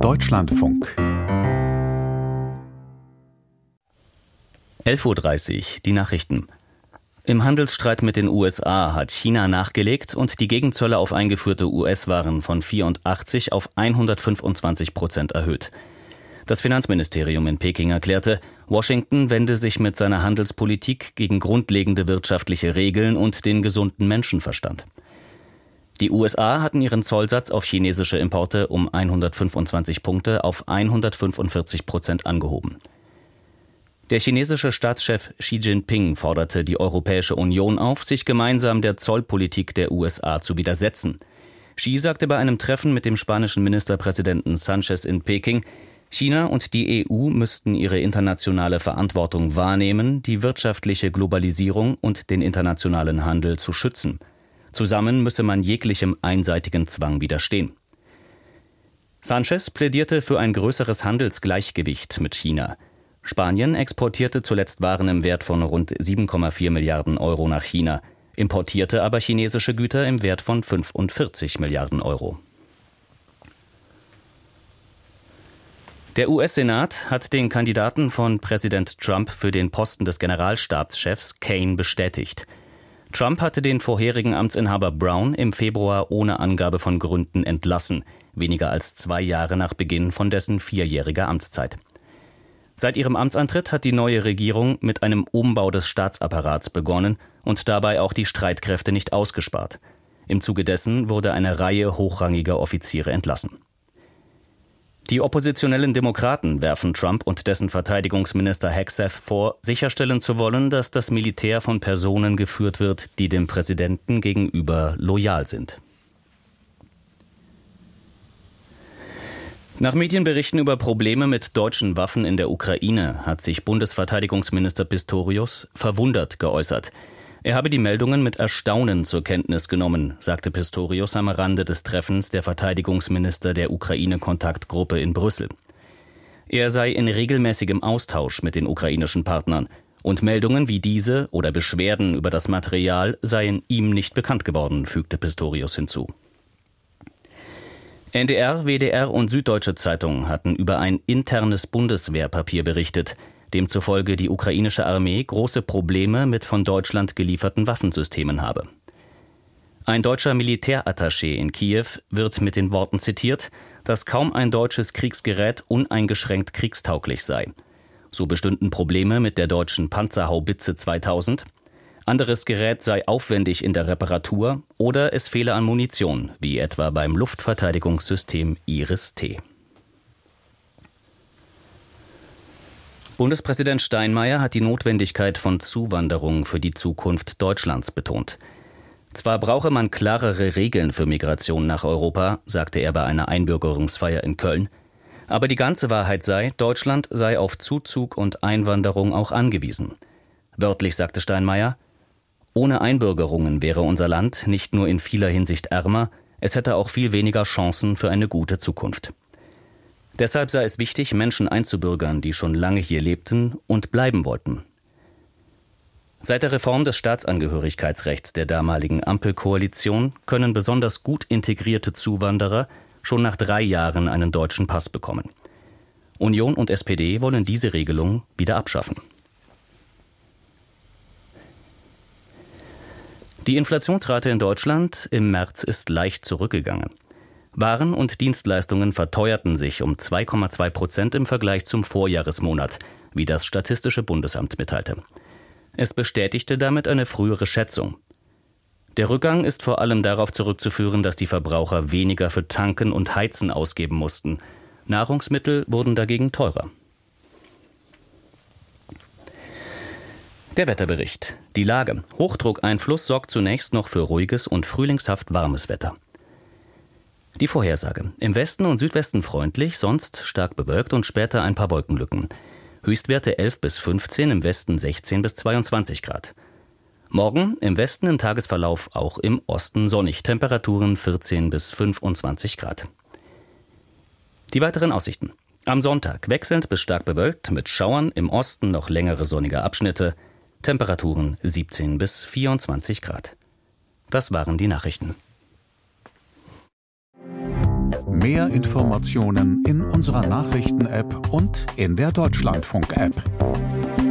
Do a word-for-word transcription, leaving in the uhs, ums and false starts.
Deutschlandfunk. elf Uhr dreißig, die Nachrichten. Im Handelsstreit mit den U S A hat China nachgelegt und die Gegenzölle auf eingeführte U S-Waren von vierundachtzig auf hundertfünfundzwanzig Prozent erhöht. Das Finanzministerium in Peking erklärte, Washington wende sich mit seiner Handelspolitik gegen grundlegende wirtschaftliche Regeln und den gesunden Menschenverstand. Die U S A hatten ihren Zollsatz auf chinesische Importe um hundertfünfundzwanzig Punkte auf hundertfünfundvierzig Prozent angehoben. Der chinesische Staatschef Xi Jinping forderte die Europäische Union auf, sich gemeinsam der Zollpolitik der U S A zu widersetzen. Xi sagte bei einem Treffen mit dem spanischen Ministerpräsidenten Sánchez in Peking, China und die E U müssten ihre internationale Verantwortung wahrnehmen, die wirtschaftliche Globalisierung und den internationalen Handel zu schützen. Zusammen müsse man jeglichem einseitigen Zwang widerstehen. Sánchez plädierte für ein größeres Handelsgleichgewicht mit China. Spanien exportierte zuletzt Waren im Wert von rund sieben Komma vier Milliarden Euro nach China, importierte aber chinesische Güter im Wert von fünfundvierzig Milliarden Euro. Der U S-Senat hat den Kandidaten von Präsident Trump für den Posten des Generalstabschefs Kaine bestätigt. Trump hatte den vorherigen Amtsinhaber Brown im Februar ohne Angabe von Gründen entlassen, weniger als zwei Jahre nach Beginn von dessen vierjähriger Amtszeit. Seit ihrem Amtsantritt hat die neue Regierung mit einem Umbau des Staatsapparats begonnen und dabei auch die Streitkräfte nicht ausgespart. Im Zuge dessen wurde eine Reihe hochrangiger Offiziere entlassen. Die oppositionellen Demokraten werfen Trump und dessen Verteidigungsminister Hegseth vor, sicherstellen zu wollen, dass das Militär von Personen geführt wird, die dem Präsidenten gegenüber loyal sind. Nach Medienberichten über Probleme mit deutschen Waffen in der Ukraine hat sich Bundesverteidigungsminister Pistorius verwundert geäußert. Er habe die Meldungen mit Erstaunen zur Kenntnis genommen, sagte Pistorius am Rande des Treffens der Verteidigungsminister der Ukraine-Kontaktgruppe in Brüssel. Er sei in regelmäßigem Austausch mit den ukrainischen Partnern und Meldungen wie diese oder Beschwerden über das Material seien ihm nicht bekannt geworden, fügte Pistorius hinzu. N D R, W D R und Süddeutsche Zeitung hatten über ein internes Bundeswehrpapier berichtet, demzufolge die ukrainische Armee große Probleme mit von Deutschland gelieferten Waffensystemen habe. Ein deutscher Militärattaché in Kiew wird mit den Worten zitiert, dass kaum ein deutsches Kriegsgerät uneingeschränkt kriegstauglich sei. So bestünden Probleme mit der deutschen Panzerhaubitze zweitausend. Anderes Gerät sei aufwendig in der Reparatur oder es fehle an Munition, wie etwa beim Luftverteidigungssystem Iris-T. Bundespräsident Steinmeier hat die Notwendigkeit von Zuwanderung für die Zukunft Deutschlands betont. Zwar brauche man klarere Regeln für Migration nach Europa, sagte er bei einer Einbürgerungsfeier in Köln, aber die ganze Wahrheit sei, Deutschland sei auf Zuzug und Einwanderung auch angewiesen. Wörtlich sagte Steinmeier, ohne Einbürgerungen wäre unser Land nicht nur in vieler Hinsicht ärmer, es hätte auch viel weniger Chancen für eine gute Zukunft. Deshalb sei es wichtig, Menschen einzubürgern, die schon lange hier lebten und bleiben wollten. Seit der Reform des Staatsangehörigkeitsrechts der damaligen Ampelkoalition können besonders gut integrierte Zuwanderer schon nach drei Jahren einen deutschen Pass bekommen. Union und S P D wollen diese Regelung wieder abschaffen. Die Inflationsrate in Deutschland im März ist leicht zurückgegangen. Waren und Dienstleistungen verteuerten sich um zwei Komma zwei Prozent im Vergleich zum Vorjahresmonat, wie das Statistische Bundesamt mitteilte. Es bestätigte damit eine frühere Schätzung. Der Rückgang ist vor allem darauf zurückzuführen, dass die Verbraucher weniger für Tanken und Heizen ausgeben mussten. Nahrungsmittel wurden dagegen teurer. Der Wetterbericht. Die Lage. Hochdruckeinfluss sorgt zunächst noch für ruhiges und frühlingshaft warmes Wetter. Die Vorhersage. Im Westen und Südwesten freundlich, sonst stark bewölkt und später ein paar Wolkenlücken. Höchstwerte elf bis fünfzehn, im Westen sechzehn bis zweiundzwanzig Grad. Morgen im Westen im Tagesverlauf auch im Osten sonnig. Temperaturen vierzehn bis fünfundzwanzig Grad. Die weiteren Aussichten. Am Sonntag wechselnd bis stark bewölkt, mit Schauern, im Osten noch längere sonnige Abschnitte. Temperaturen siebzehn bis vierundzwanzig Grad. Das waren die Nachrichten. Mehr Informationen in unserer Nachrichten-App und in der Deutschlandfunk-App.